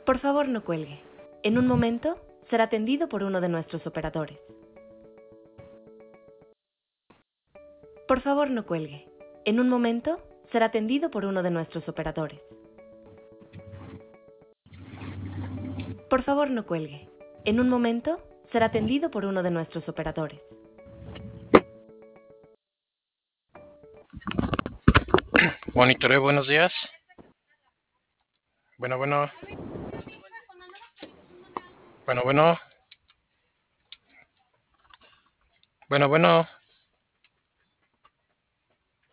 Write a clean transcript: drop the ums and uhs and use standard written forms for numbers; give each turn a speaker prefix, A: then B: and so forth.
A: Por favor, no cuelgue. En un momento será atendido por uno de nuestros operadores. Por favor, no cuelgue. En un momento será atendido por uno de nuestros operadores. Por favor, no cuelgue. En un momento será atendido por uno de nuestros operadores.
B: Monitoreo, buenos días. Bueno, bueno. Bueno, bueno. Bueno, bueno.